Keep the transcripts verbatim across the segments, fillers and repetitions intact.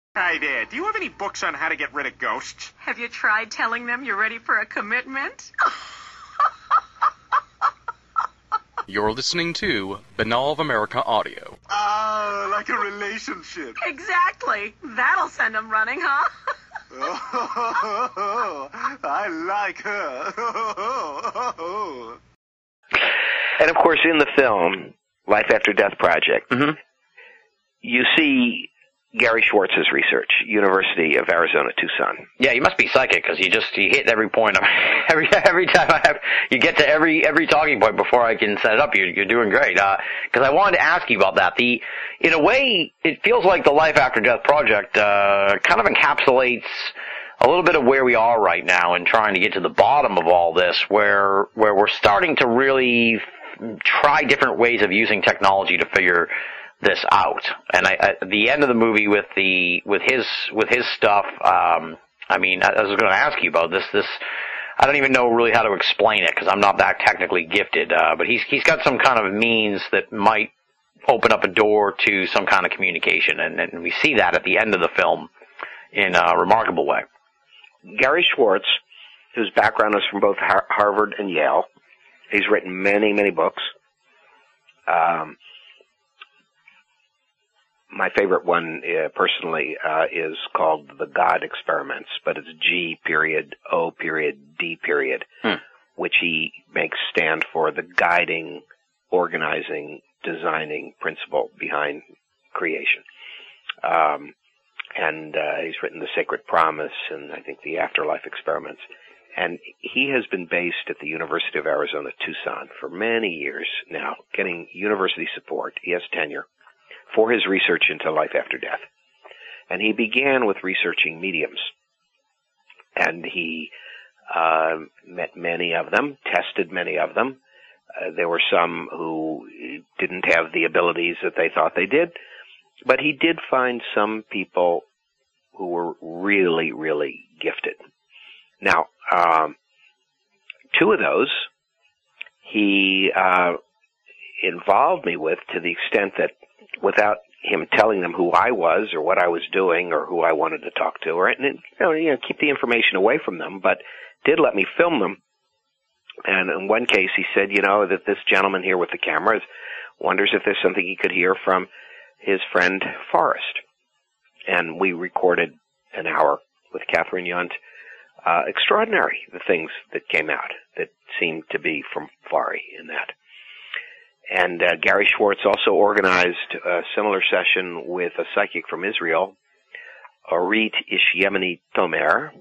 Hi there. Do you have any books on how to get rid of ghosts? Have you tried telling them you're ready for a commitment? You're listening to Banal of America Audio. Ah, like a relationship. Exactly. That'll send them running, huh? Oh, I like her. And of course, in the film, Life After Death Project, Mm-hmm. you see Gary Schwartz's research, University of Arizona, Tucson. Yeah, you must be psychic because you just you hit every point. Of, every every time I have, you get to every every talking point before I can set it up. You're you're doing great. Because uh, I wanted to ask you about that. The in a way, it feels like the Life After Death Project uh, kind of encapsulates a little bit of where we are right now and trying to get to the bottom of all this, where where we're starting to really try different ways of using technology to figure this out. And I, at the end of the movie with the with his with his stuff, um, I mean, I, I was going to ask you about this. This I don't even know really how to explain it because I'm not that technically gifted. Uh, but he's he's got some kind of means that might open up a door to some kind of communication, and, and we see that at the end of the film in a remarkable way. Gary Schwartz, whose background is from both Har- Harvard and Yale, he's written many many books. Um, My favorite one, uh, personally, uh, is called The God Experiments, but it's G period O period D period, hmm. which he makes stand for the guiding, organizing, designing principle behind creation. Um, and uh, he's written The Sacred Promise and I think The Afterlife Experiments. And he has been based at the University of Arizona, Tucson, for many years now, getting university support. He has tenure for his research into life after death. And he began with researching mediums. And he uh, met many of them, tested many of them. Uh, there were some who didn't have the abilities that they thought they did. But he did find some people who were really, really gifted. Now, um, two of those he uh, involved me with to the extent that without him telling them who I was or what I was doing or who I wanted to talk to, or and, you know, you know, keep the information away from them, but did let me film them. And in one case, he said, you know, that this gentleman here with the cameras wonders if there's something he could hear from his friend Forrest. And we recorded an hour with Catherine Yunt. Uh, extraordinary, the things that came out that seemed to be from Fari in that. And uh, Gary Schwartz also organized a similar session with a psychic from Israel, Orit Ishyemini Tomer,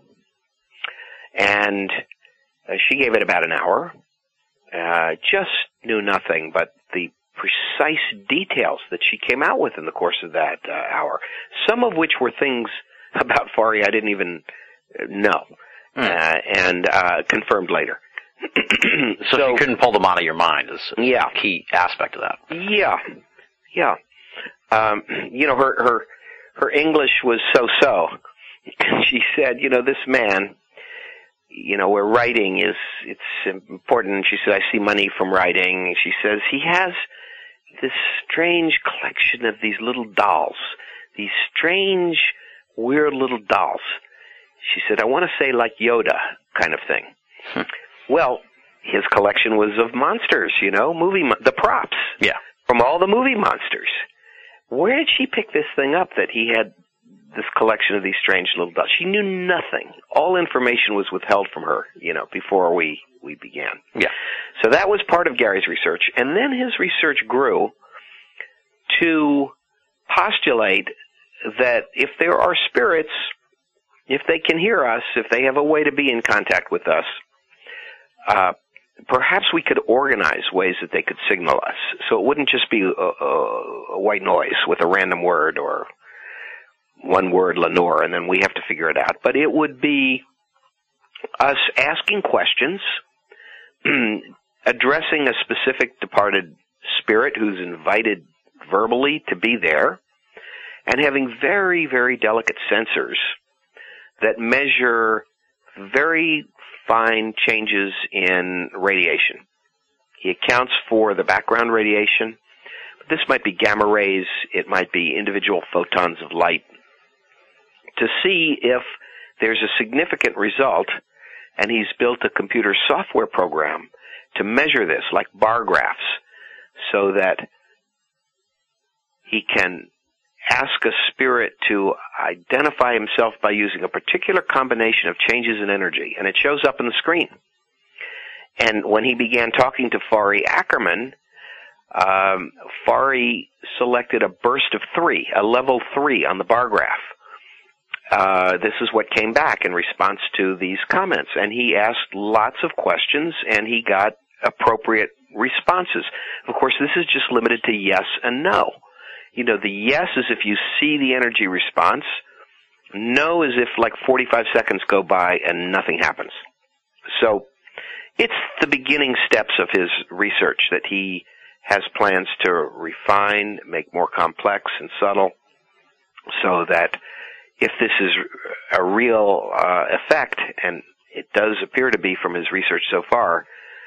and uh, she gave it about an hour, uh, just knew nothing but the precise details that she came out with in the course of that uh, hour, some of which were things about Fari I didn't even know, mm. uh, and uh, confirmed later. so, so you couldn't pull them out of your mind is yeah. a key aspect of that. Yeah, yeah. Um, you know, her her her English was so-so. She said, you know, this man, you know, where writing is, it's important. She said, I see money from writing. She says, he has this strange collection of these little dolls, these strange, weird little dolls. She said, I want to say like Yoda kind of thing. Hmm. Well, his collection was of monsters, you know, movie mo- the props. Yeah. From all the movie monsters. Where did she pick this thing up that he had this collection of these strange little dolls? She knew nothing. All information was withheld from her, you know, before we, we began. Yeah. So that was part of Gary's research. And then his research grew to postulate that if there are spirits, if they can hear us, if they have a way to be in contact with us, uh, perhaps we could organize ways that they could signal us. So it wouldn't just be a, a, a white noise with a random word or one word, Lenore, and then we have to figure it out. But it would be us asking questions, addressing a specific departed spirit who's invited verbally to be there, and having very, very delicate sensors that measure very fine changes in radiation. He accounts for the background radiation. This might be gamma rays. It might be individual photons of light. to see if there's a significant result, and he's built a computer software program to measure this, like bar graphs, so that he can ask a spirit to identify himself by using a particular combination of changes in energy, and it shows up on the screen. And when he began talking to Fari Ackerman, um, Fari selected a burst of three, a level three on the bar graph. Uh, this is what came back in response to these comments. And he asked lots of questions, and he got appropriate responses. Of course, this is just limited to yes and no. You know, the yes is if you see the energy response. No is if like forty-five seconds go by and nothing happens. So it's the beginning steps of his research that he has plans to refine, make more complex and subtle, so that if this is a real uh, effect, and it does appear to be from his research so far,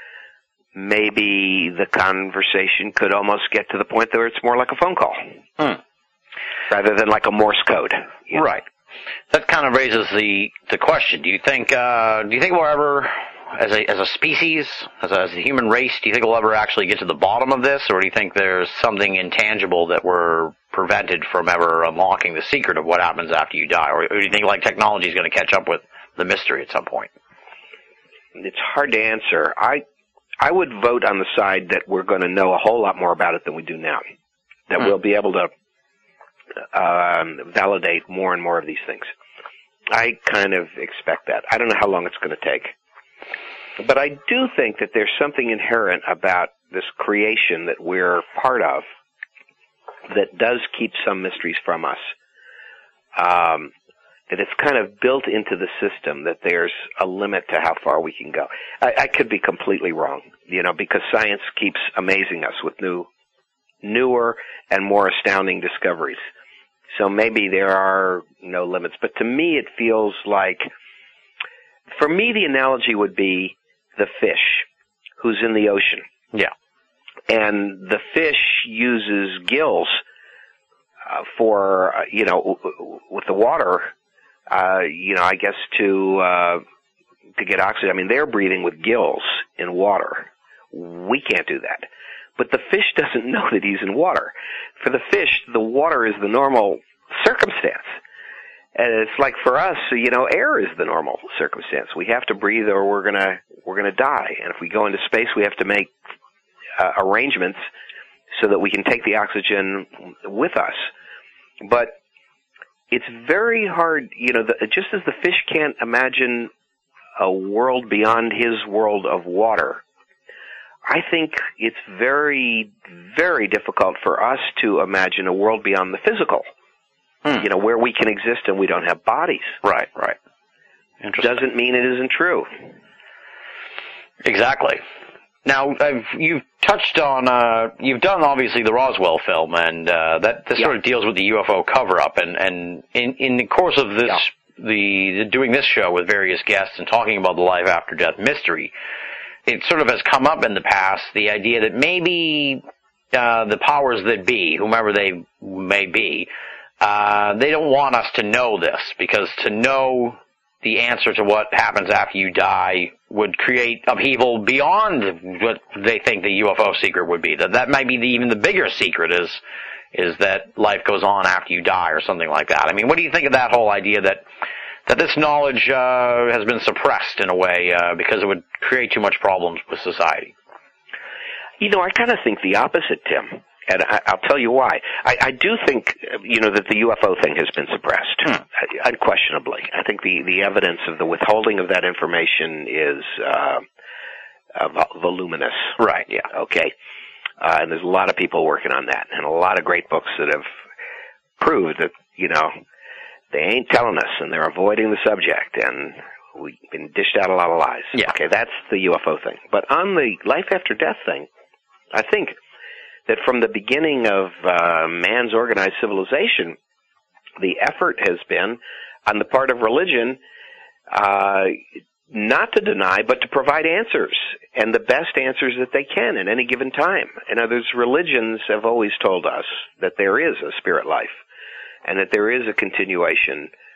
maybe the conversation could almost get to the point where it's more like a phone call, hmm. rather than like a Morse code. You know? Right. That kind of raises the the question. Do you think uh, do you think we'll ever, as a as a species, as a, as a human race, do you think we'll ever actually get to the bottom of this, or do you think there's something intangible that we're prevented from ever unlocking the secret of what happens after you die, or, or do you think like technology is going to catch up with the mystery at some point? It's hard to answer. I I would vote on the side that we're going to know a whole lot more about it than we do now. That hmm. we'll be able to um, validate more and more of these things. I kind of expect that. I don't know how long it's going to take. But I do think that there's something inherent about this creation that we're part of that does keep some mysteries from us. Um, that it's kind of built into the system, that there's a limit to how far we can go. I, I could be completely wrong, you know, because science keeps amazing us with new, newer and more astounding discoveries. So maybe there are no limits. But to me, it feels like, for me, the analogy would be the fish who's in the ocean. Yeah. And the fish uses gills uh, for, uh, you know, w- w- with the water, uh, you know, I guess to uh, to get oxygen. I mean, they're breathing with gills in water. We can't do that. But the fish doesn't know that he's in water. For the fish, the water is the normal circumstance. And it's like for us, you know, air is the normal circumstance. We have to breathe or we're gonna we're gonna die. And if we go into space, we have to make uh, arrangements so that we can take the oxygen with us. But it's very hard, you know, the, just as the fish can't imagine a world beyond his world of water, I think it's very, very difficult for us to imagine a world beyond the physical. Hmm. You know, where we can exist and we don't have bodies. Right, right. Interesting. Doesn't mean it isn't true. Exactly. Now, I've, you've touched on, uh, you've done obviously the Roswell film, and uh, that this yeah. sort of deals with the U F O cover-up. And, and in, in the course of this, yeah. the doing this show with various guests and talking about the life after death mystery, it sort of has come up in the past, the idea that maybe uh, the powers that be, whomever they may be, Uh, they don't want us to know this, because to know the answer to what happens after you die would create upheaval beyond what they think the U F O secret would be. That that might be the, even the bigger secret is is that life goes on after you die or something like that. I mean, what do you think of that whole idea that that this knowledge uh, has been suppressed in a way uh, because it would create too much problems with society? You know, I kind of think the opposite, Tim. And I, I'll tell you why. I, I do think, you know, that the U F O thing has been suppressed, hmm. unquestionably. I think the, the evidence of the withholding of that information is uh, uh, voluminous. Right, yeah. Okay. Uh, and there's a lot of people working on that, and a lot of great books that have proved that, you know, they ain't telling us, and they're avoiding the subject, and we've been dished out a lot of lies. Yeah. Okay, that's the U F O thing. But on the life after death thing, I think that from the beginning of uh, man's organized civilization, the effort has been, on the part of religion, uh, not to deny, but to provide answers, and the best answers that they can at any given time. In other words, religions have always told us that there is a spirit life, and that there is a continuation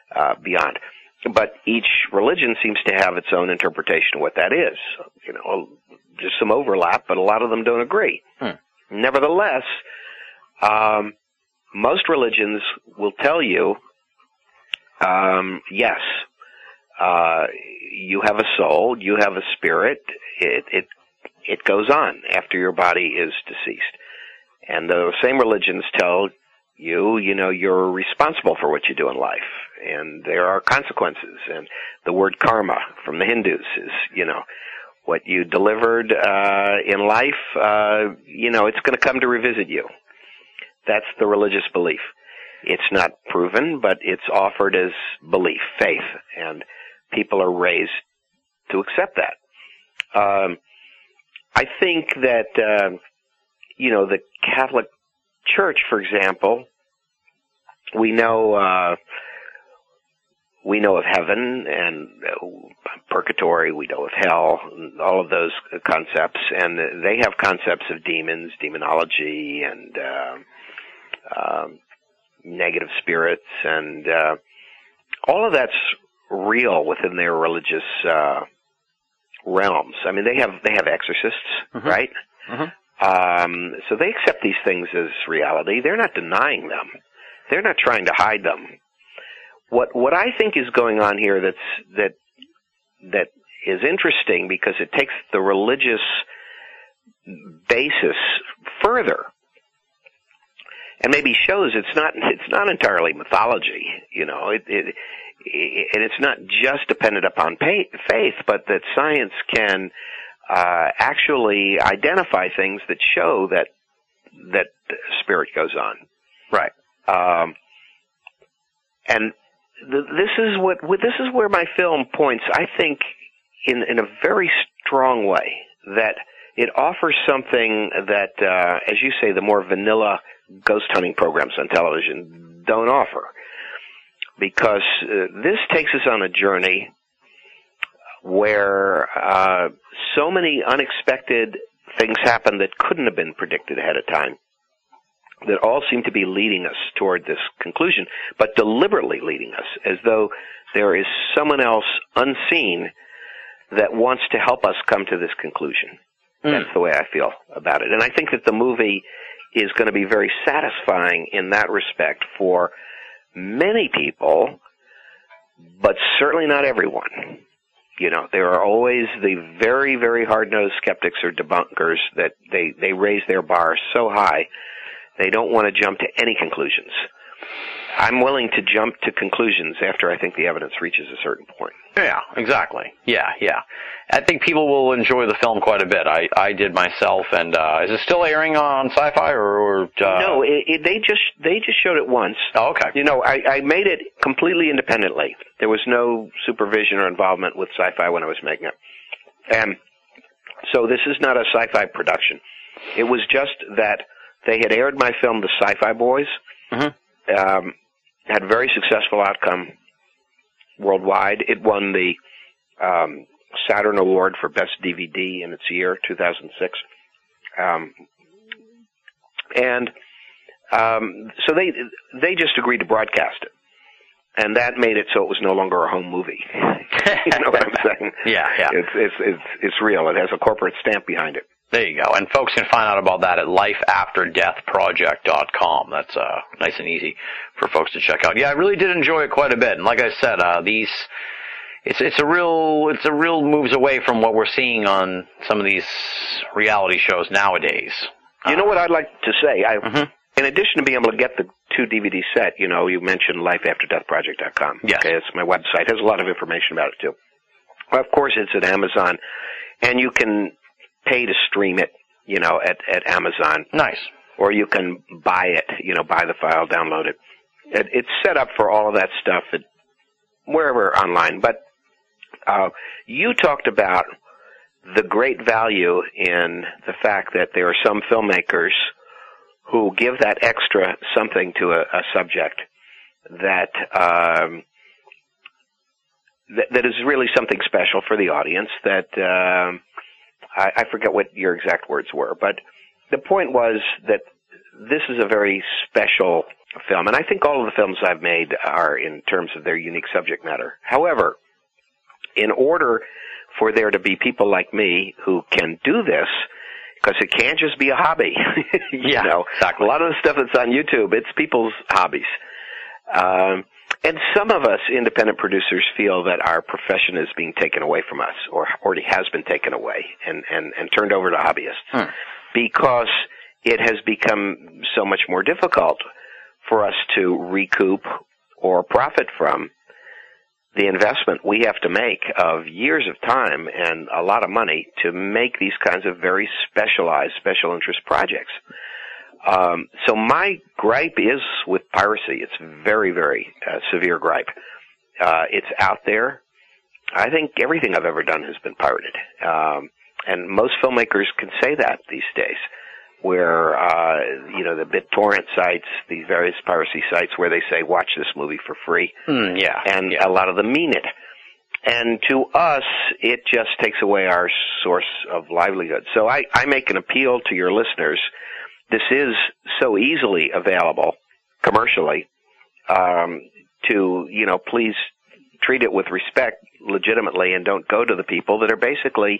uh, beyond. But each religion seems to have its own interpretation of what that is. You know, there's some overlap, but a lot of them don't agree. Hmm. Nevertheless, um, most religions will tell you, um, yes, uh, you have a soul, you have a spirit, it, it, it goes on after your body is deceased. And the same religions tell you, you know, you're responsible for what you do in life, and there are consequences. And the word karma from the Hindus is, you know, what you delivered uh, in life, uh, you know, it's going to come to revisit you. That's the religious belief. It's not proven, but it's offered as belief, faith, and people are raised to accept that. Um, I think that, uh, you know, the Catholic Church, for example, we know uh, we know of heaven and uh, purgatory, we know of hell, all of those concepts, and they have concepts of demons, demonology, and uh, uh, negative spirits, and uh, all of that's real within their religious uh, realms. I mean, they have they have exorcists, mm-hmm. right? Mm-hmm. Um, so they accept these things as reality. They're not denying them. They're not trying to hide them. What what I think is going on here that's that that is interesting, because it takes the religious basis further, and maybe shows it's not it's not entirely mythology. You know, it, it, it and it's not just dependent upon pay, faith, but that science can Uh, actually identify things that show that that spirit goes on. Right. Um, and th- this is what this is where my film points, I think, in in a very strong way, that it offers something that, uh, as you say, the more vanilla ghost hunting programs on television don't offer, because uh, this takes us on a journey where uh, so many unexpected things happen that couldn't have been predicted ahead of time, that all seem to be leading us toward this conclusion, but deliberately leading us, as though there is someone else unseen that wants to help us come to this conclusion. Mm. That's the way I feel about it. And I think that the movie is going to be very satisfying in that respect for many people, but certainly not everyone. You know, there are always the very, very hard-nosed skeptics or debunkers that they, they raise their bar so high they don't want to jump to any conclusions. I'm willing to jump to conclusions after I think the evidence reaches a certain point. Yeah, exactly. Yeah, yeah. I think people will enjoy the film quite a bit. I, I did myself, and uh, is it still airing on Sci-Fi or? or uh... No, it, it, they just they just showed it once. Oh, okay. You know, I, I made it completely independently. There was no supervision or involvement with Sci-Fi when I was making it, and so this is not a Sci-Fi production. It was just that they had aired my film, The Sci-Fi Boys. Mm-hmm. Um, had a very successful outcome worldwide. It won the um, Saturn Award for Best D V D in its year, two thousand six. Um, and um, so they they just agreed to broadcast it. And that made it so it was no longer a home movie. You know what I'm saying? Yeah, yeah. It's, it's, it's, it's real. It has a corporate stamp behind it. There you go. And folks can find out about that at life after death project dot com. That's uh, nice and easy for folks to check out. Yeah, I really did enjoy it quite a bit. And like I said, uh, these it's it's a real it's a real moves away from what we're seeing on some of these reality shows nowadays. You uh, know what I'd like to say? I, mm-hmm. In addition to being able to get the two D V D set, you know, you mentioned life after death project dot com. Yes. Okay, it's my website. It has a lot of information about it too. Well, of course, it's at Amazon, and you can pay to stream it, you know, at, at Amazon. Nice. Or you can buy it, you know, buy the file, download it. it it's set up for all of that stuff at wherever online. But uh, you talked about the great value in the fact that there are some filmmakers who give that extra something to a, a subject that, um, that that is really something special for the audience, that um, I, I forget what your exact words were, but the point was that this is a very special film. And I think all of the films I've made are in terms of their unique subject matter. However, in order for there to be people like me who can do this, because it can't just be a hobby. you yeah, know, exactly. A lot of the stuff that's on YouTube, it's people's hobbies. Um, and some of us independent producers feel that our profession is being taken away from us, or already has been taken away and, and, and turned over to hobbyists, hmm. because it has become so much more difficult for us to recoup or profit from the investment we have to make of years of time and a lot of money to make these kinds of very specialized special interest projects. Um, so my gripe is with piracy. It's very, very uh, severe gripe. Uh, it's out there. I think everything I've ever done has been pirated. Um, and most filmmakers can say that these days, where, uh, you know, the BitTorrent sites, these various piracy sites where they say, watch this movie for free. Mm, yeah. And yeah. a lot of them mean it. And to us, it just takes away our source of livelihood. So I, I make an appeal to your listeners. This is so easily available commercially, um, to, you know, please treat it with respect legitimately and don't go to the people that are basically,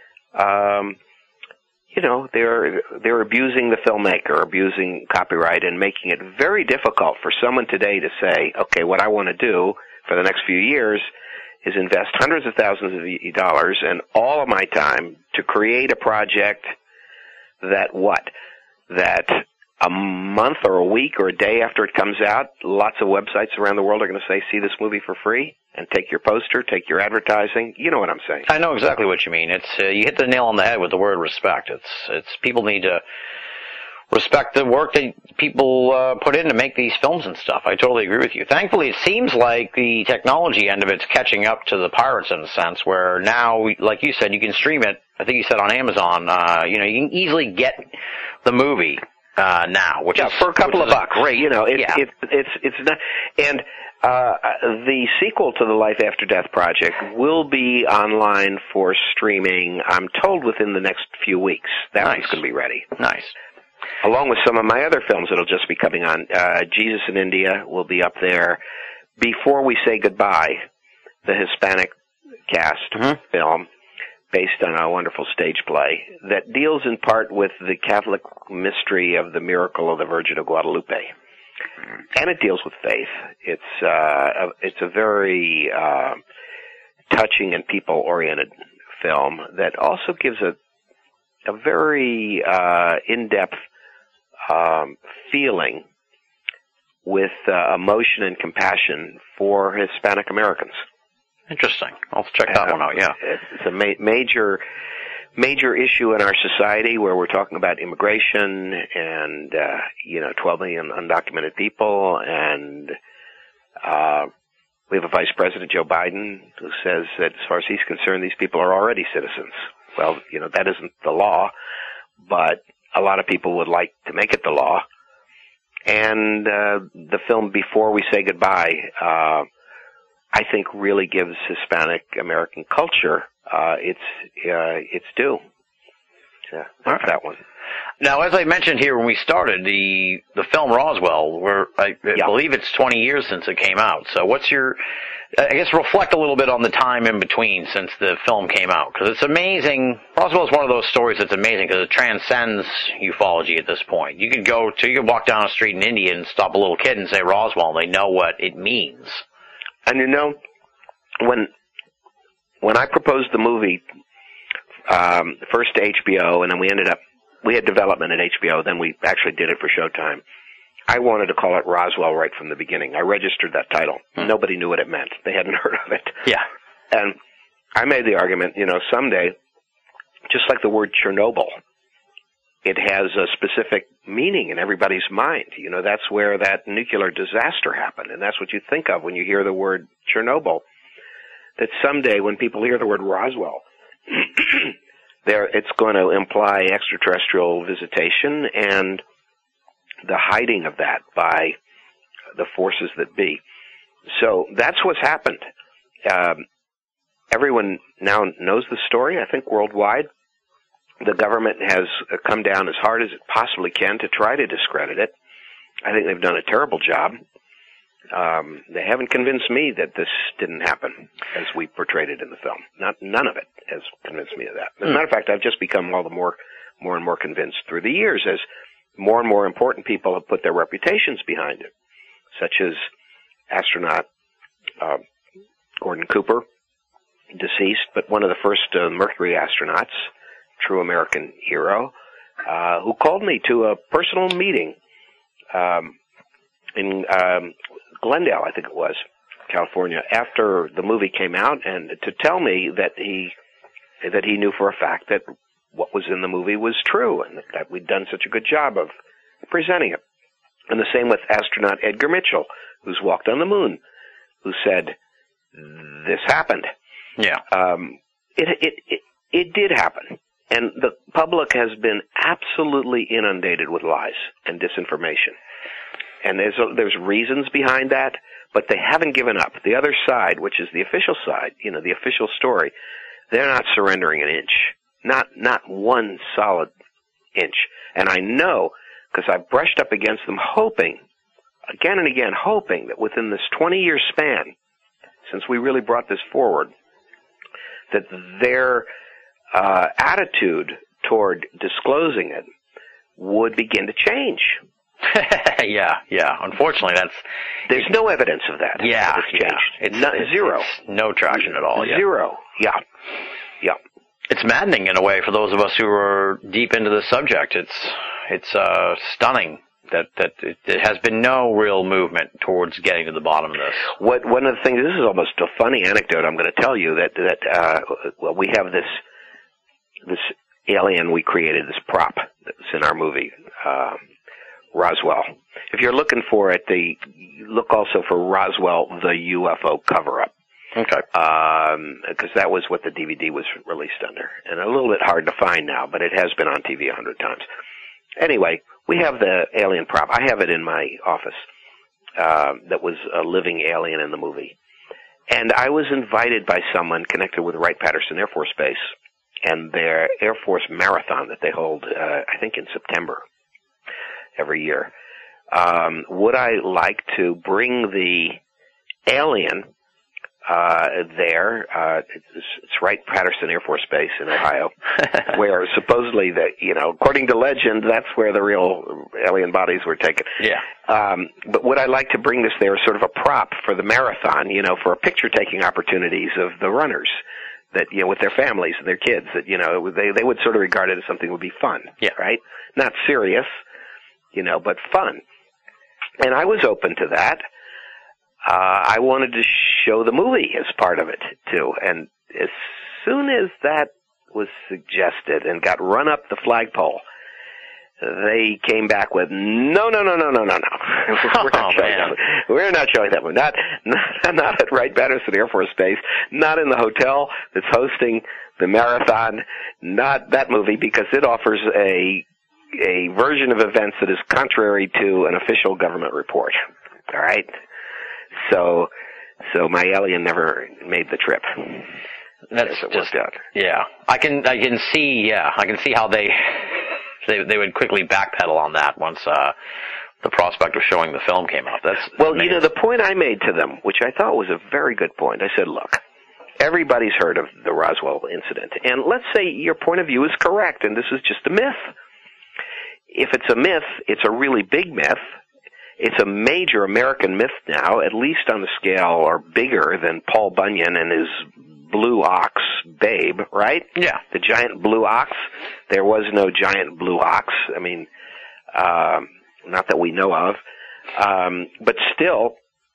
um, you know, they're they're abusing the filmmaker, abusing copyright, and making it very difficult for someone today to say, okay, what I want to do for the next few years is invest hundreds of thousands of dollars and all of my time to create a project that what? That a month or a week or a day after it comes out, lots of websites around the world are going to say, see this movie for free, and take your poster, take your advertising. You know what I'm saying. I know exactly what you mean. It's uh, you hit the nail on the head with the word respect. It's it's people need to respect the work that people uh, put in to make these films and stuff. I totally agree with you. Thankfully, it seems like the technology end of it's catching up to the pirates in a sense, where now, like you said, you can stream it. I think you said on Amazon. Uh, you know, you can easily get the movie uh, now, which yeah, is for a couple of bucks. Great, you know, it, yeah. it, it's it's not and. Uh, the sequel to the Life After Death project will be online for streaming, I'm told, within the next few weeks. That Nice. one's going to be ready. Nice. Along with some of my other films that'll just be coming on. Uh, Jesus in India will be up there. Before We Say Goodbye, the Hispanic cast Mm-hmm. film, based on a wonderful stage play, that deals in part with the Catholic mystery of the miracle of the Virgin of Guadalupe. And it deals with faith. It's uh, a, it's a very uh, touching and people-oriented film that also gives a a very uh, in-depth um, feeling with uh, emotion and compassion for Hispanic Americans. Interesting. I'll check that Uh, one out. Yeah. It's a ma- major. major issue in our society where we're talking about immigration and, uh, you know, twelve million undocumented people. And uh, we have a Vice President, Joe Biden, who says that as far as he's concerned, these people are already citizens. Well, you know, that isn't the law, but a lot of people would like to make it the law. And uh, the film Before We Say Goodbye, uh, I think really gives Hispanic American culture Uh, it's uh, it's due. Yeah, that's that one. Now, as I mentioned here when we started, the the film Roswell, where I, I Yeah. believe it's twenty years since it came out. So what's your, I guess, reflect a little bit on the time in between since the film came out. Because it's amazing. Roswell is one of those stories that's amazing because it transcends ufology at this point. You could go to, you could walk down a street in India and stop a little kid and say Roswell, and they know what it means. And you know, when when I proposed the movie um, first to H B O, and then we ended up, we had development at H B O, then we actually did it for Showtime. I wanted to call it Roswell right from the beginning. I registered that title. Hmm. Nobody knew what it meant. They hadn't heard of it. Yeah. And I made the argument, you know, someday, just like the word Chernobyl, it has a specific meaning in everybody's mind. You know, that's where that nuclear disaster happened, and that's what you think of when you hear the word Chernobyl. That someday when people hear the word Roswell, there it's going to imply extraterrestrial visitation and the hiding of that by the forces that be. So that's what's happened. Um, everyone now knows the story, I think, worldwide. The government has come down as hard as it possibly can to try to discredit it. I think they've done a terrible job. Um, they haven't convinced me that this didn't happen as we portrayed it in the film. Not none of it has convinced me of that. As a matter of fact, I've just become all the more, more and more convinced through the years as more and more important people have put their reputations behind it, such as astronaut uh, Gordon Cooper, deceased, but one of the first uh, Mercury astronauts, true American hero, uh, who called me to a personal meeting um, in um, Glendale, I think it was, California, after the movie came out, and to tell me that he that he knew for a fact that what was in the movie was true, and that we'd done such a good job of presenting it. And the same with astronaut Edgar Mitchell, who's walked on the moon, who said, this happened. Yeah. Um, it, it, it, it did happen. And the public has been absolutely inundated with lies and disinformation. And there's, a, there's reasons behind that, but they haven't given up. The other side, which is the official side, you know, the official story, they're not surrendering an inch. Not, not one solid inch. And I know, because I've brushed up against them, hoping, again and again, hoping that within this twenty-year span, since we really brought this forward, that their uh, attitude toward disclosing it would begin to change. yeah, yeah. Unfortunately, that's... There's no evidence of that. Yeah, it's changed. yeah. It's, no, it's zero. It's no traction at all. Yeah. Zero. Yeah. Yeah. It's maddening in a way for those of us who are deep into the subject. It's it's uh, stunning that that it, it has been no real movement towards getting to the bottom of this. What one of the things, this is almost a funny anecdote I'm going to tell you, that that uh, well, we have this this alien we created, this prop that's in our movie, uh, Roswell. If you're looking for it, the look also for Roswell, the U F O cover-up. Okay. Um, because that was what the D V D was released under. And a little bit hard to find now, but it has been on T V a hundred times. Anyway, we have the alien prop. I have it in my office, uh, that was a living alien in the movie. And I was invited by someone connected with Wright-Patterson Air Force Base and their Air Force Marathon that they hold, uh, I think in September every year. Um, would I like to bring the alien Uh, there, uh, it's, it's Wright-Patterson Air Force Base in Ohio, where supposedly that, you know, according to legend, that's where the real alien bodies were taken. Yeah. Um, but would I like to bring this there as sort of a prop for the marathon, you know, for picture-taking opportunities of the runners that, you know, with their families and their kids, that, you know, they, they would sort of regard it as something that would be fun. Yeah. Right? Not serious, you know, but fun. And I was open to that. Uh, I wanted to show the movie as part of it, too. And as soon as that was suggested and got run up the flagpole, they came back with, no, no, no, no, no, no, no. We're not, oh, showing that. We're not showing that movie. Not, not, not at Wright-Patterson Air Force Base, not in the hotel that's hosting the marathon, not that movie, because it offers a, a version of events that is contrary to an official government report. All right? So, so my alien never made the trip. That's it just, worked out. Yeah. I can, I can see, yeah, I can see how they, they, they would quickly backpedal on that once, uh, the prospect of showing the film came up. That's well, amazing. You know, the point I made to them, which I thought was a very good point, I said, look, everybody's heard of the Roswell incident, and let's say your point of view is correct, and this is just a myth. If it's a myth, it's a really big myth. It's a major American myth now, at least on the scale or bigger than Paul Bunyan and his blue ox, Babe, right? Yeah. The giant blue ox. There was no giant blue ox. I mean, um, not that we know of. Um, but still,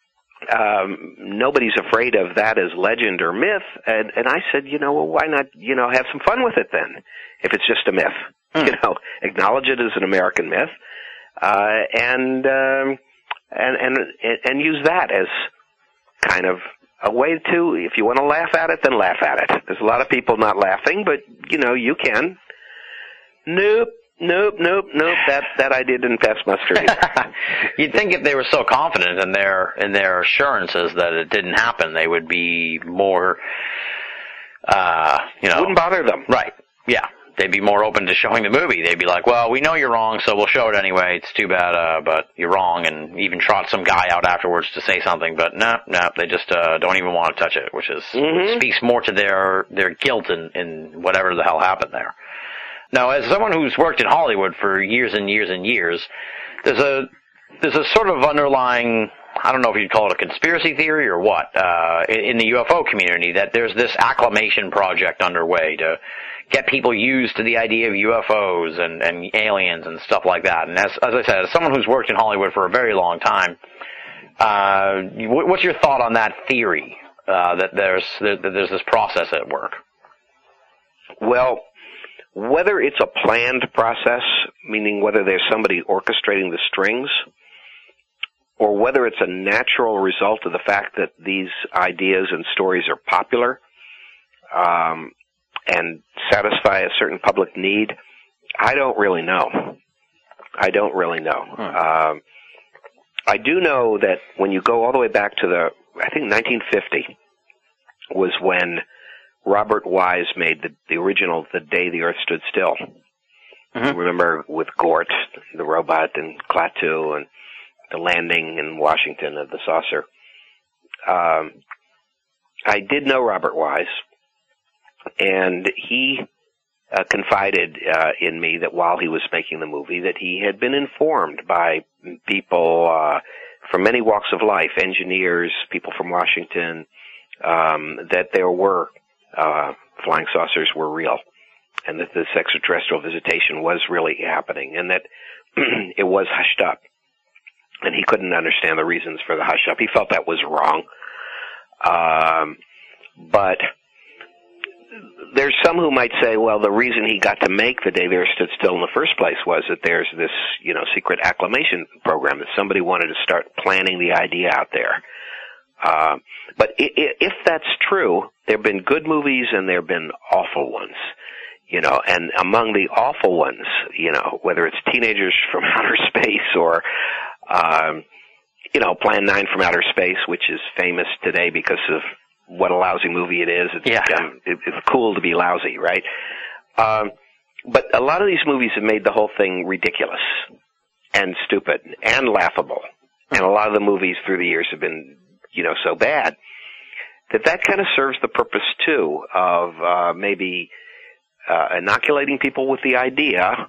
um, nobody's afraid of that as legend or myth. And, and I said, you know, well, why not, you know, have some fun with it then, if it's just a myth? Mm. You know, acknowledge it as an American myth. Uh, and, um, and, and, and use that as kind of a way to, if you want to laugh at it, then laugh at it. There's a lot of people not laughing, but, you know, you can. Nope, nope, nope, nope, that, that idea didn't pass muster either. You'd think if they were so confident in their, in their assurances that it didn't happen, they would be more, uh, you know. Wouldn't bother them. Right, yeah. they'd be more open to showing the movie. They'd be like, well, we know you're wrong, so we'll show it anyway. It's too bad, uh, but you're wrong, and even trot some guy out afterwards to say something. But no, no, they just uh, don't even want to touch it, which is Mm-hmm. which speaks more to their their guilt in, in whatever the hell happened there. Now, as someone who's worked in Hollywood for years and years and years, there's a there's a sort of underlying, I don't know if you'd call it a conspiracy theory or what, uh, in, in the U F O community, that there's this acclimation project underway to get people used to the idea of U F Os and, and aliens and stuff like that. And as, as I said, as someone who's worked in Hollywood for a very long time, uh, what's your thought on that theory, uh, that there's, that there's this process at work? Well, whether it's a planned process, meaning whether there's somebody orchestrating the strings, or whether it's a natural result of the fact that these ideas and stories are popular um, and satisfy a certain public need, I don't really know. I don't really know. Hmm. Um, I do know that when you go all the way back to the, I think nineteen fifty was when Robert Wise made the, the original The Day the Earth Stood Still. Mm-hmm. Remember with Gort, the robot, and Klaatu, and the landing in Washington of the saucer. Um, I did know Robert Wise, and he uh, confided uh, in me that while he was making the movie, that he had been informed by people uh, from many walks of life, engineers, people from Washington, um, that there were uh, flying saucers were real, and that this extraterrestrial visitation was really happening, and that it was hushed up. And he couldn't understand the reasons for the hush up. He felt that was wrong. Um, but there's some who might say, well, the reason he got to make The Day the Earth Stood Still in the first place was that there's this, you know, secret acclimation program that somebody wanted to start planning the idea out there. Uh, but I- I- if that's true, there have been good movies and there have been awful ones. You know, and among the awful ones, you know, whether it's Teenagers from Outer Space or, um, you know, Plan nine from Outer Space, which is famous today because of what a lousy movie it is. It's, Yeah. um, it, it's cool to be lousy, right? Um, but a lot of these movies have made the whole thing ridiculous and stupid and laughable. And a lot of the movies through the years have been, you know, so bad that that kind of serves the purpose, too, of uh, maybe Uh, inoculating people with the idea,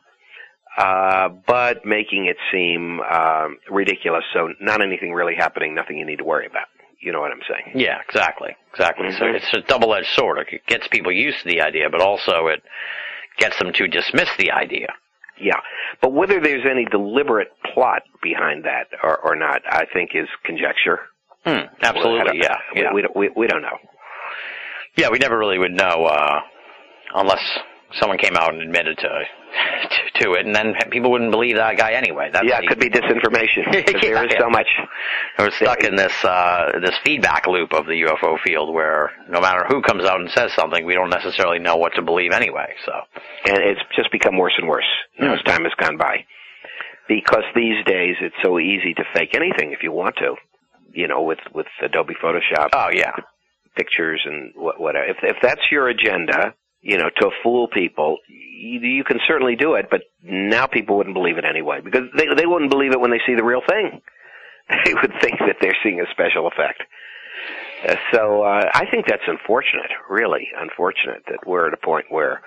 uh, but making it seem uh, ridiculous. So not anything really happening, nothing you need to worry about. You know what I'm saying? Yeah, exactly, exactly. Mm-hmm. So it's a double-edged sword. It gets people used to the idea, but also it gets them to dismiss the idea. Yeah, but whether there's any deliberate plot behind that or, or not, I think is conjecture. Hmm, absolutely, yeah, we, yeah. We, we, we, we don't know. Yeah, we never really would know, uh, unless someone came out and admitted to, to to it, and then people wouldn't believe that guy anyway. That's yeah, it the, could be disinformation, because Yeah, there is yeah. so much. We're stuck in this uh, this feedback loop of the U F O field where no matter who comes out and says something, we don't necessarily know what to believe anyway. So, And it's just become worse and worse now as time has gone by. Because these days it's so easy to fake anything if you want to, you know, with, with Adobe Photoshop. oh yeah, Pictures and what, whatever. If, if that's your agenda, you know, to fool people, you, you can certainly do it, but now people wouldn't believe it anyway, because they, they wouldn't believe it when they see the real thing. They would think that they're seeing a special effect. Uh, so uh, I think that's unfortunate, really unfortunate, that we're at a point where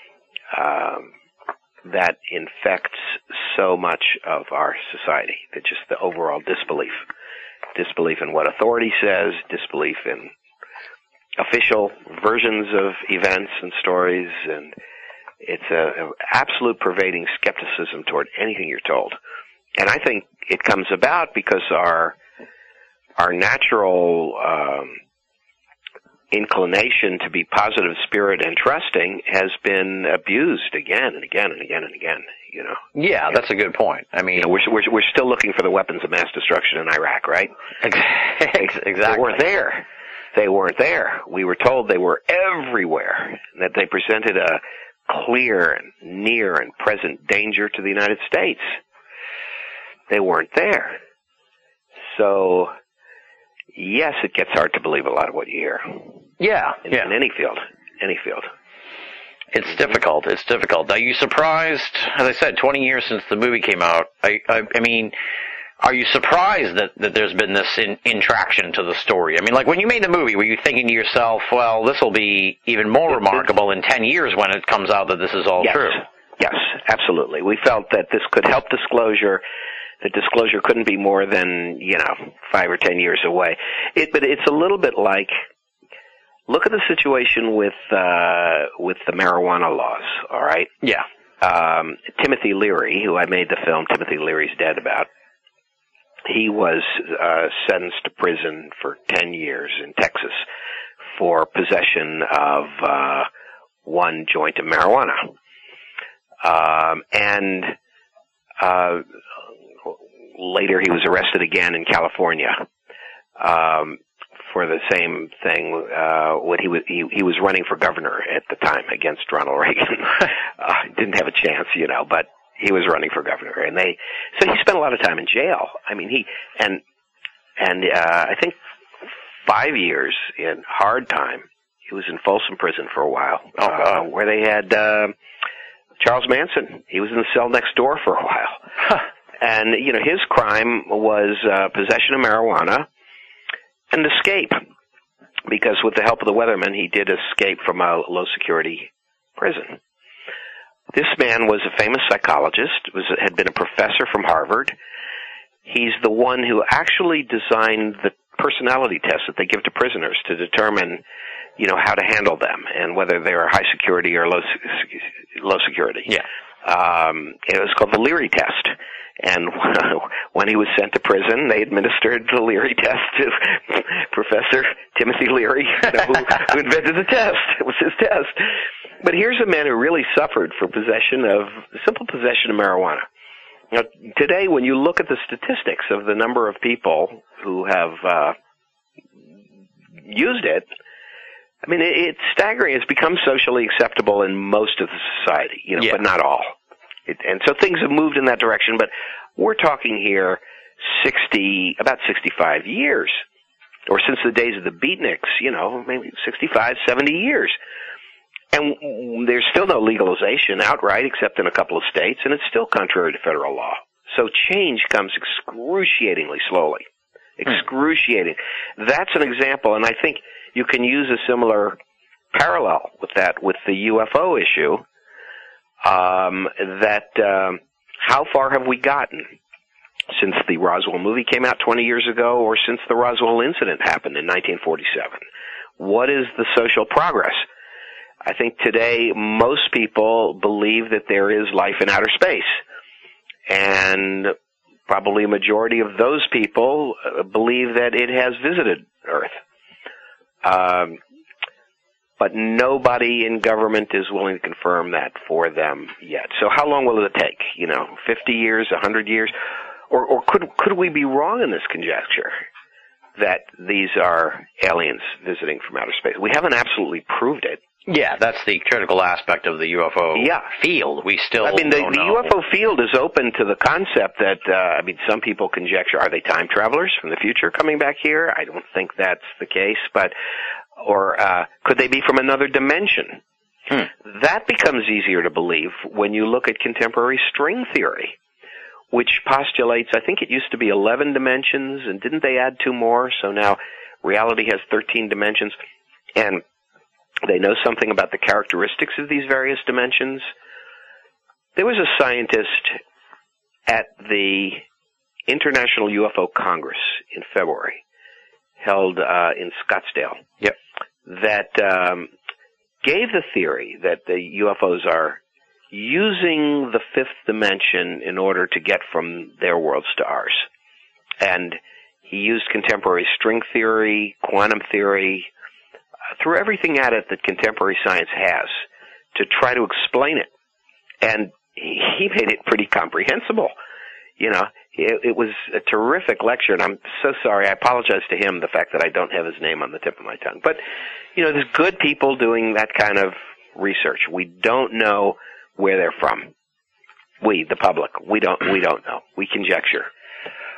um, that infects so much of our society, that just the overall disbelief. Disbelief in what authority says, disbelief in official versions of events and stories, and it's a, a absolute pervading skepticism toward anything you're told. And I think it comes about because our our natural um, inclination to be positive spirit and trusting has been abused again and again and again and again. You know. yeah, that's a good point. I mean, You know, we're we're we're still looking for the weapons of mass destruction in Iraq, right? exactly. They weren't there. They weren't there. We were told they were everywhere, that they presented a clear and near and present danger to the United States. They weren't there. So, yes, it gets hard to believe a lot of what you hear. Yeah, In, yeah. in any field. Any field. It's difficult. It's difficult. Are you surprised? As I said, twenty years since the movie came out. I, I, I mean, are you surprised that, that there's been this in, intraction to the story? I mean, like when you made the movie, were you thinking to yourself, well, this will be even more remarkable in ten years when it comes out that this is all yes. true? Yes, absolutely. We felt that this could help disclosure. That disclosure couldn't be more than, you know, five or ten years away. It, but it's a little bit like, look at the situation with uh, with the marijuana laws, all right? Yeah. Um, Timothy Leary, who I made the film Timothy Leary's Dead about, he was uh, sentenced to prison for ten years in Texas for possession of uh, one joint of marijuana. Um, and uh, later he was arrested again in California um, for the same thing. Uh, when he was he, he was running for governor at the time against Ronald Reagan. uh, didn't have a chance, you know, but he was running for governor, and they so he spent a lot of time in jail. I mean, he and and uh, I think five years in hard time. He was in Folsom Prison for a while, oh, uh, where they had uh, Charles Manson. He was in the cell next door for a while. Huh. And, you know, his crime was uh, possession of marijuana and escape. Because with the help of the weatherman, he did escape from a low-security prison. This man was a famous psychologist, was had been a professor from Harvard. He's the one who actually designed the personality test that they give to prisoners to determine, you know, how to handle them and whether they're high security or low low security. Yeah. Um, it was called the Leary test. And when he was sent to prison, they administered the Leary test to Professor Timothy Leary, you know, who, who invented the test. It was his test. But here's a man who really suffered for possession of, simple possession of marijuana. Now, today, when you look at the statistics of the number of people who have uh, used it, I mean, it, it's staggering. It's become socially acceptable in most of the society, you know, yeah. but not all. It, and so things have moved in that direction, but we're talking here sixty, about sixty-five years, or since the days of the beatniks, you know, maybe sixty-five, seventy years. And there's still no legalization outright except in a couple of states, and it's still contrary to federal law. So change comes excruciatingly slowly. Excruciating. Hmm. That's an example, and I think you can use a similar parallel with that, with the U F O issue. Um, that, um, how far have we gotten since the Roswell movie came out twenty years ago or since the Roswell incident happened in nineteen forty-seven? What is the social progress? I think today most people believe that there is life in outer space. And probably a majority of those people believe that it has visited Earth. Um, But nobody in government is willing to confirm that for them yet. So how long will it take? You know, fifty years, a hundred years? Or, or could could we be wrong in this conjecture that these are aliens visiting from outer space? We haven't absolutely proved it. Yeah, that's the critical aspect of the U F O yeah. field. We still I mean, the, don't the know. U F O field is open to the concept that, uh, I mean, some people conjecture, are they time travelers from the future coming back here? I don't think that's the case, but... Or uh, could they be from another dimension? Hmm. That becomes easier to believe when you look at contemporary string theory, which postulates, I think it used to be eleven dimensions, and didn't they add two more? So now reality has thirteen dimensions, and they know something about the characteristics of these various dimensions. There was a scientist at the International U F O Congress in February, held uh, in Scottsdale, yep. that um, gave the theory that the U F Os are using the fifth dimension in order to get from their worlds to ours. And he used contemporary string theory, quantum theory, uh, threw everything at it that contemporary science has to try to explain it. And he made it pretty comprehensible. You know, it, it was a terrific lecture, and I'm so sorry. I apologize to him, the fact that I don't have his name on the tip of my tongue. But, you know, there's good people doing that kind of research. We don't know where they're from. We, the public, we don't, we don't know. We conjecture.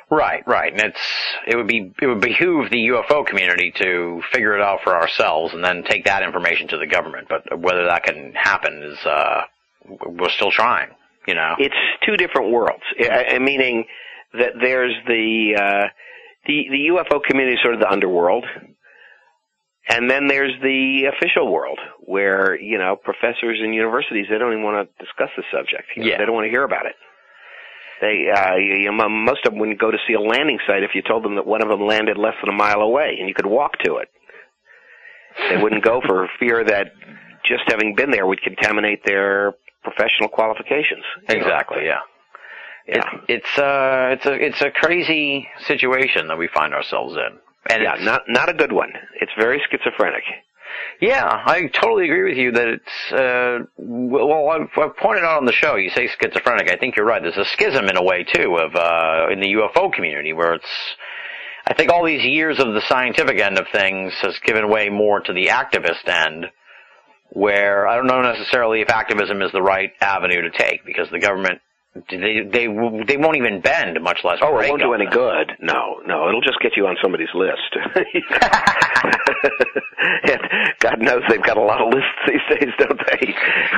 Right, right. And it's it would be it would behoove the U F O community to figure it out for ourselves and then take that information to the government. But whether that can happen is uh, we're still trying. You know, it's two different worlds. I, I meaning that there's the uh, the the U F O community is sort of the underworld, and then there's the official world where you know professors in universities they don't even want to discuss the subject. You know, yeah. They don't want to hear about it. They, uh, you know, most of them wouldn't go to see a landing site if you told them that one of them landed less than a mile away and you could walk to it. They wouldn't go for fear that just having been there would contaminate their professional qualifications. Exactly. Yeah. Yeah. It, it's uh, it's a it's a crazy situation that we find ourselves in, and yeah, it's, not not a good one. It's very schizophrenic. Yeah, I totally agree with you that it's, uh, well, I've, I've pointed out on the show, you say schizophrenic, I think you're right. There's a schism in a way, too, of, uh, in the U F O community where it's, I think all these years of the scientific end of things has given way more to the activist end, where I don't know necessarily if activism is the right avenue to take because the government, they, they, they won't even bend, much less Oh, break it won't do any them. good. No, no, it'll just get you on somebody's list. And God knows they've got a lot of lists these days, don't they?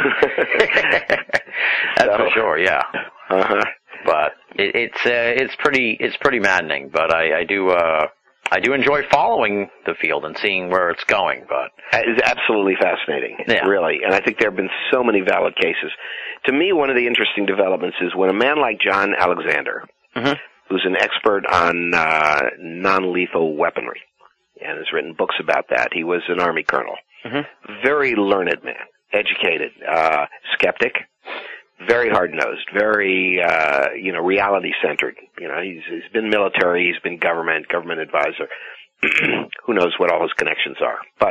That's so, for sure, yeah. Uh-huh. But it, it's uh, it's pretty it's pretty maddening. But I, I do uh, I do enjoy following the field and seeing where it's going. But It's absolutely fascinating, yeah. really. And I think there have been so many valid cases. To me, one of the interesting developments is when a man like John Alexander, mm-hmm. who's an expert on uh, non-lethal weaponry, and has written books about that. He was an Army colonel. Mm-hmm. Very learned man, educated, uh, skeptic, very hard-nosed, very, uh, you know, reality-centered. You know, he's, he's been military, he's been government, government advisor. Who knows what all his connections are. But,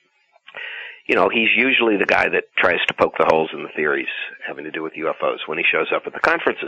you know, he's usually the guy that tries to poke the holes in the theories having to do with U F Os when he shows up at the conferences.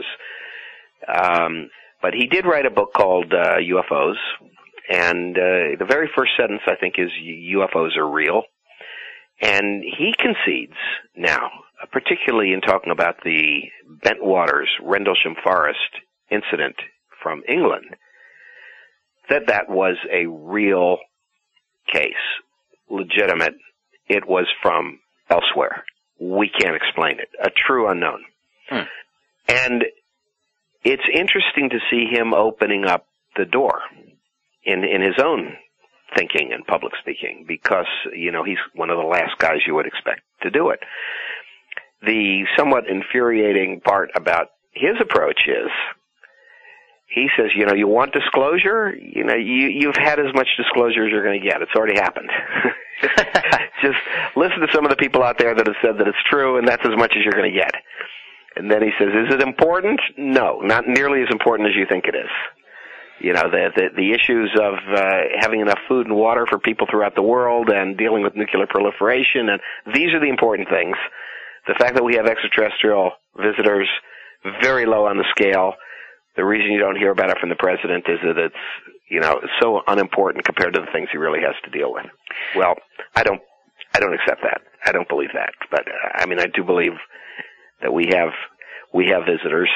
Um, but he did write a book called uh, U F Os. And uh, the very first sentence, I think, is U F Os are real. And he concedes now, particularly in talking about the Bentwaters Rendlesham Forest incident from England, that that was a real case, legitimate. It was from elsewhere. We can't explain it. A true unknown. Hmm. And it's interesting to see him opening up the door in in his own thinking and public speaking, because, you know, he's one of the last guys you would expect to do it. The somewhat infuriating part about his approach is, he says, you know, you want disclosure? You know, you, you've had as much disclosure as you're going to get. It's already happened. Just listen to some of the people out there that have said that it's true, and that's as much as you're going to get. And then he says, is it important? No, not nearly as important as you think it is. You know, the, the, the issues of uh, having enough food and water for people throughout the world and dealing with nuclear proliferation, and these are the important things. The fact that we have extraterrestrial visitors, very low on the scale. The reason you don't hear about it from the president is that it's, you know, so unimportant compared to the things he really has to deal with. Well, I don't, I don't accept that. I don't believe that. But, uh, I mean, I do believe that we have, we have visitors,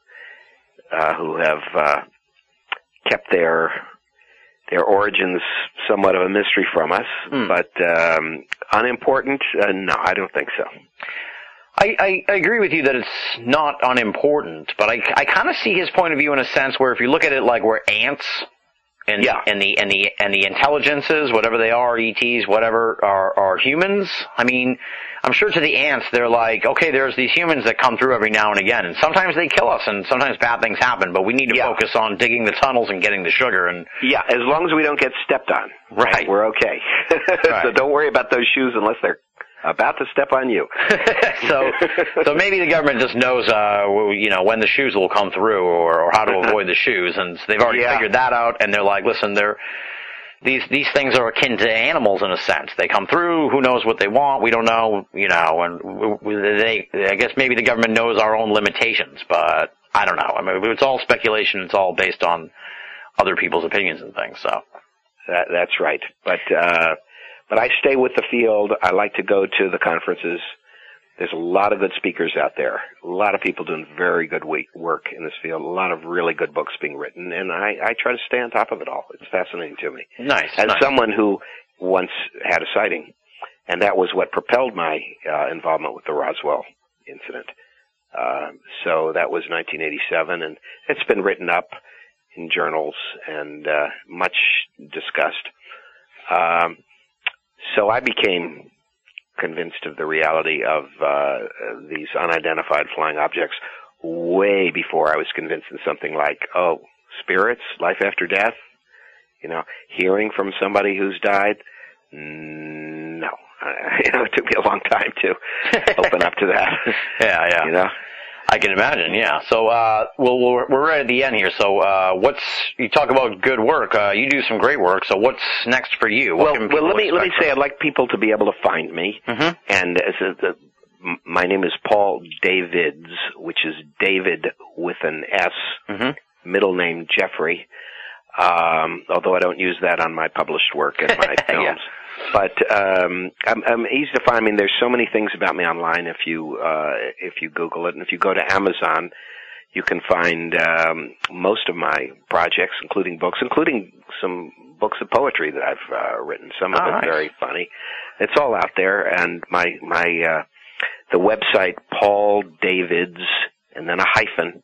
uh, who have, uh, kept their their origins somewhat of a mystery from us, mm. but um, unimportant? Uh, no, I don't think so. I, I, I agree with you that it's not unimportant, but I, I kind of see his point of view in a sense where if you look at it like we're ants, and yeah. and the and the and the intelligences, whatever they are, E Ts, whatever, are are humans. I mean, I'm sure to the ants, they're like, okay, there's these humans that come through every now and again, and sometimes they kill us, and sometimes bad things happen, but we need to yeah. focus on digging the tunnels and getting the sugar. And yeah, as long as we don't get stepped on, right, we're okay. Right. So don't worry about those shoes unless they're about to step on you. so, so maybe the government just knows, uh, you know, when the shoes will come through, or, or how to avoid the shoes, and they've already yeah. figured that out. And they're like, listen, they're these these things are akin to animals in a sense. They come through. Who knows what they want? We don't know, you know. And they, I guess maybe the government knows our own limitations, but I don't know. I mean, it's all speculation. It's all based on other people's opinions and things. So that, that's right, but. uh But I stay with the field. I like to go to the conferences. there's a lot of good speakers out there, a lot of people doing very good we- work in this field, a lot of really good books being written, and I, I try to stay on top of it all. It's fascinating to me. Nice. As nice. someone who once had a sighting, and that was what propelled my uh, involvement with the Roswell incident. Uh, so that was nineteen eighty-seven, and it's been written up in journals and uh, much discussed. Um, so I became convinced of the reality of uh, these unidentified flying objects way before I was convinced of something like, oh, spirits, life after death, you know, hearing from somebody who's died. No. Uh, you know, it took me a long time to open up to that. Yeah, yeah. You know? I can imagine, yeah. So, uh, well, we're, we're right at the end here. So, uh, what's, you talk about good work, uh, you do some great work, so what's next for you? What Well, well, let me, let me say, from? I'd like people to be able to find me. Mm-hmm. And as a, the, my name is Paul Davids, which is David with an S, Mm-hmm. middle name Jeffrey, um, although I don't use that on my published work and my films. Yeah. But um, I'm, I'm easy to find. I mean, there's so many things about me online if you uh, if you Google it, and if you go to Amazon, you can find um, most of my projects, including books, including some books of poetry that I've uh, written. Some of Oh, it nice. very funny. It's all out there, and my my uh, the website Paul Davids, and then a hyphen,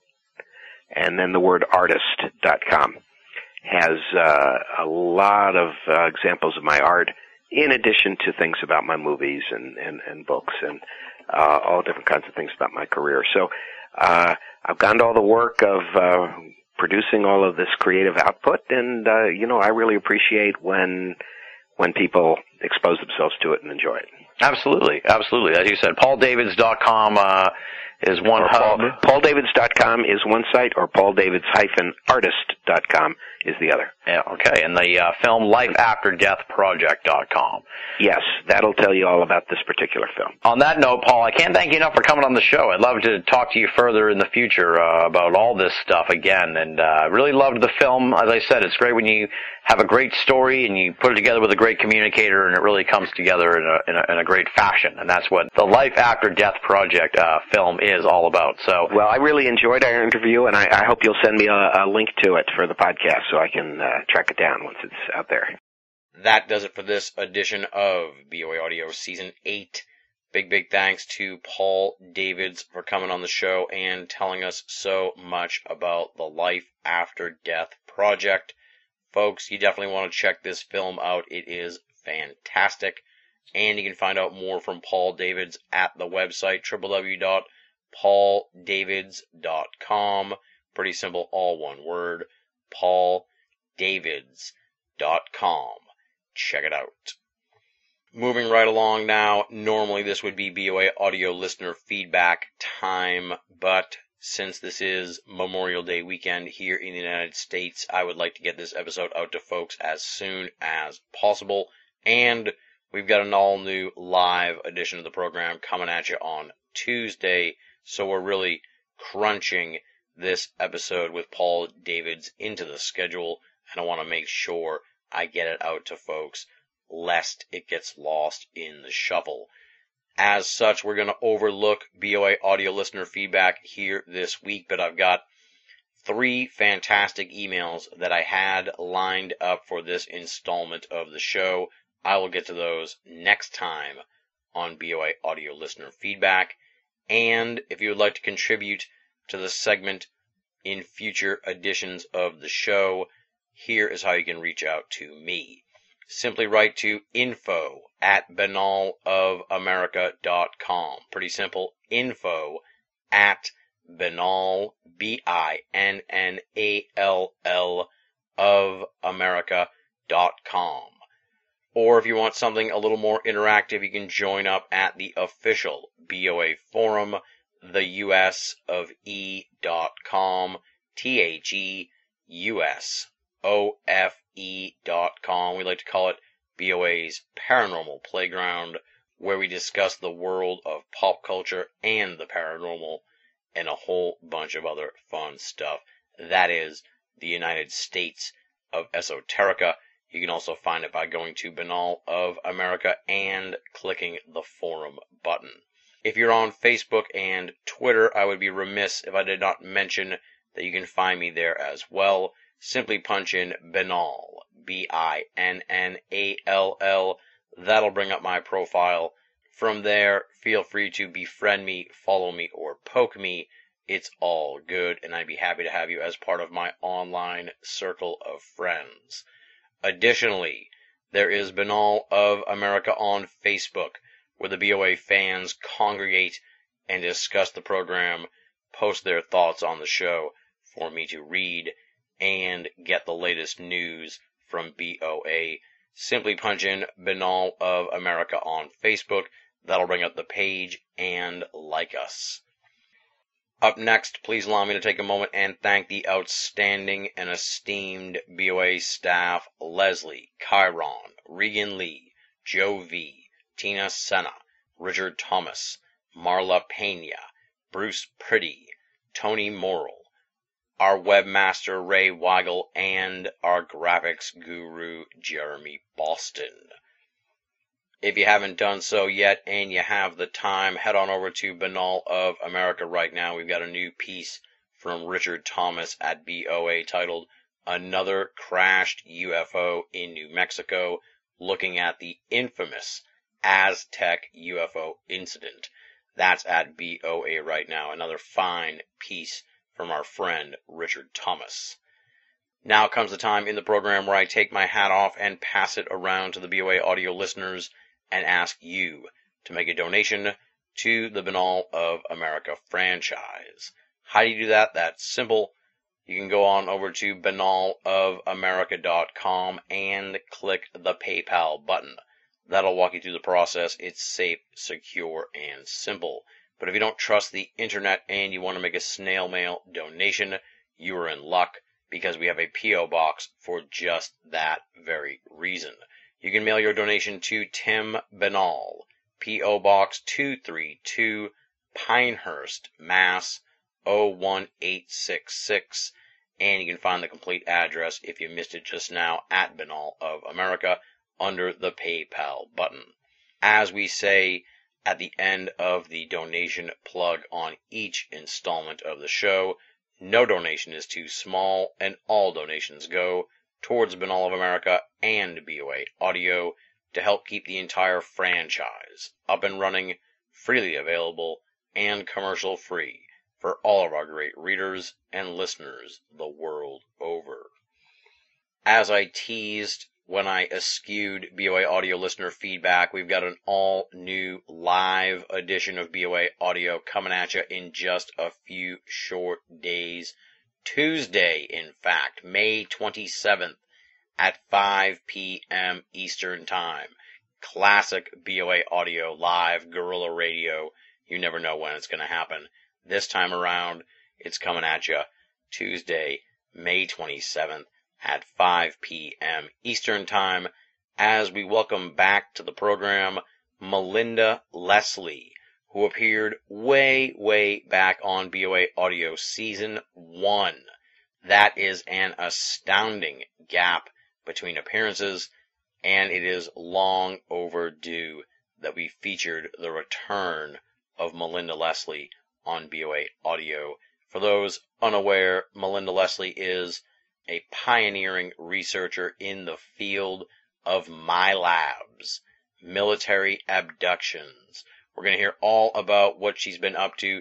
and then the word artist dot com has uh, a lot of uh, examples of my art, in addition to things about my movies and, and, and books and uh, all different kinds of things about my career. So uh, I've gone to all the work of uh, producing all of this creative output, and uh, you know, I really appreciate when when people expose themselves to it and enjoy it. Absolutely, absolutely. As you said, paul davids dot com uh, is one Or hub. Paul, paul davids dot com is one site, or paul davids artist dot com is the other. Yeah, okay. And the uh, film life after death project dot com. Yes, that'll tell you all about this particular film. On that note, Paul, I can't thank you enough for coming on the show. I'd love to talk to you further in the future uh, about all this stuff again. And I uh, really loved the film. As I said, it's great when you have a great story and you put it together with a great communicator, and it really comes together in a, in a, in a great fashion. And that's what the Life After Death Project uh, film is all about. So, well, I really enjoyed our interview, and I, I hope you'll send me a, a link to it for the podcast so I can uh, track it down once it's out there. That does it for this edition of B O A Audio Season eight. Big, big thanks to Paul Davids for coming on the show and telling us so much about the Life After Death Project. Folks, you definitely want to check this film out. It is fantastic. And you can find out more from Paul Davids at the website, w w w dot paul davids dot com. Pretty simple, all one word, paul davids dot com. Check it out. Moving right along now, normally this would be B O A audio listener feedback time, but since this is Memorial Day weekend here in the United States, I would like to get this episode out to folks as soon as possible, and we've got an all-new live edition of the program coming at you on Tuesday, so we're really crunching this episode with Paul Davids into the schedule, and I want to make sure I get it out to folks, lest it gets lost in the shuffle. As such, we're going to overlook B O A audio listener feedback here this week, but I've got three fantastic emails that I had lined up for this installment of the show. I will get to those next time on B O A audio listener feedback. And if you would like to contribute to the segment in future editions of the show, here is how you can reach out to me. Simply write to info at banal of america dot com. Pretty simple, info at banal, B I N N A L L, of america dot com. Or if you want something a little more interactive, you can join up at the official B O A forum, the U S of E dot com, T H E U S O F E dot com. We like to call it B O A's Paranormal Playground, where we discuss the world of pop culture and the paranormal and a whole bunch of other fun stuff. That is the United States of Esoterica. You can also find it by going to Banal of America and clicking the forum button. If you're on Facebook and Twitter, I would be remiss if I did not mention that you can find me there as well. Simply punch in Binnall, B I N N A L L. That'll bring up my profile. From there, feel free to befriend me, follow me, or poke me. It's all good, and I'd be happy to have you as part of my online circle of friends. Additionally, there is Binnall of America on Facebook, where the B O A fans congregate and discuss the program, post their thoughts on the show for me to read, and get the latest news from B O A. Simply punch in Binnall of America on Facebook. That'll bring up the page and like us. Up next, please allow me to take a moment and thank the outstanding and esteemed B O A staff, Leslie, Chiron, Regan Lee, Joe V, Tina Senna, Richard Thomas, Marla Pena, Bruce Pretty, Tony Morrill, our webmaster Ray Weigel, and our graphics guru Jeremy Boston. If you haven't done so yet and you have the time, head on over to Binnall of America right now. We've got a new piece from Richard Thomas at B O A titled Another Crashed U F O in New Mexico, looking at the infamous Aztec U F O incident. That's at B O A right now. Another fine piece from our friend Richard Thomas. Now comes the time in the program where I take my hat off and pass it around to the B O A audio listeners and ask you to make a donation to the Binnall of America franchise. How do you do that? That's simple. You can go on over to binnall of america dot com and click the PayPal button. That'll walk you through the process. It's safe, secure, and simple. But if you don't trust the internet and you want to make a snail mail donation, you are in luck, because we have a P O box for just that very reason. You can mail your donation to Tim Binnall, P O Box two three two, Pinehurst, Mass. oh one eight six six, and you can find the complete address if you missed it just now at Binnall of America under the PayPal button. As we say at the end of the donation plug on each installment of the show, no donation is too small, and all donations go towards Binnall of America and B O A Audio to help keep the entire franchise up and running, freely available, and commercial-free for all of our great readers and listeners the world over. As I teased when I eschewed B O A Audio listener feedback, we've got an all-new live edition of B O A Audio coming at you in just a few short days. Tuesday, in fact, May twenty-seventh at five p.m. Eastern Time. Classic B O A Audio live guerrilla radio. You never know when it's going to happen. This time around, it's coming at you Tuesday, May twenty-seventh at five p.m. Eastern Time, as we welcome back to the program Melinda Leslie, who appeared way, way back on B O A Audio Season one. That is an astounding gap between appearances, and it is long overdue that we featured the return of Melinda Leslie on B O A Audio. For those unaware, Melinda Leslie is a pioneering researcher in the field of MILABs, military abductions. We're going to hear all about what she's been up to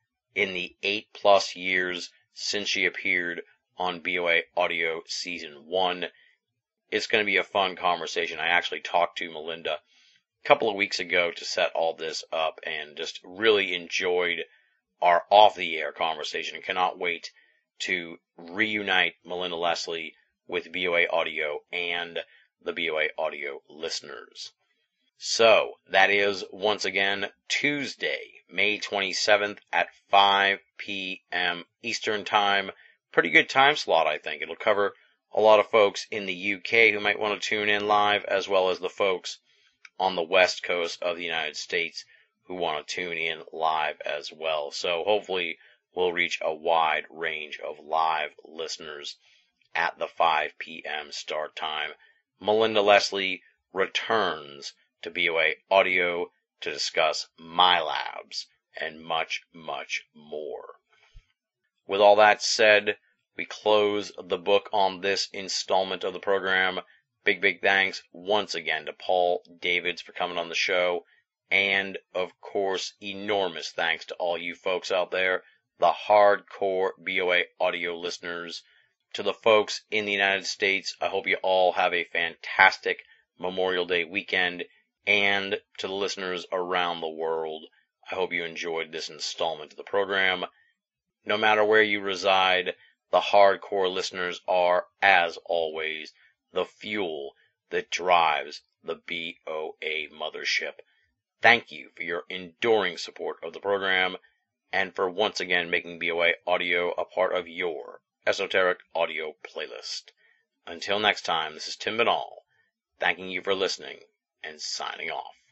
in the eight plus years since she appeared on B O A Audio Season one. It's going to be a fun conversation. I actually talked to Melinda a couple of weeks ago to set all this up and just really enjoyed our off-the-air conversation. Cannot wait to reunite Melinda Leslie with B O A Audio and the B O A Audio listeners. So, that is, once again, Tuesday, May twenty-seventh at five p.m. Eastern Time. Pretty good time slot, I think. It'll cover a lot of folks in the U K who might want to tune in live, as well as the folks on the west coast of the United States who want to tune in live as well. So hopefully we'll reach a wide range of live listeners at the five p.m. start time. Melinda Leslie returns to B O A Audio to discuss my labs and much, much more. With all that said, we close the book on this installment of the program. Big, big thanks once again to Paul Davids for coming on the show. And, of course, enormous thanks to all you folks out there, the hardcore B O A audio listeners. To the folks in the United States, I hope you all have a fantastic Memorial Day weekend. And to the listeners around the world, I hope you enjoyed this installment of the program. No matter where you reside, the hardcore listeners are, as always, the fuel that drives the B O A mothership. Thank you for your enduring support of the program and for once again making B O A Audio a part of your esoteric audio playlist. Until next time, this is Tim Binnall, thanking you for listening and signing off.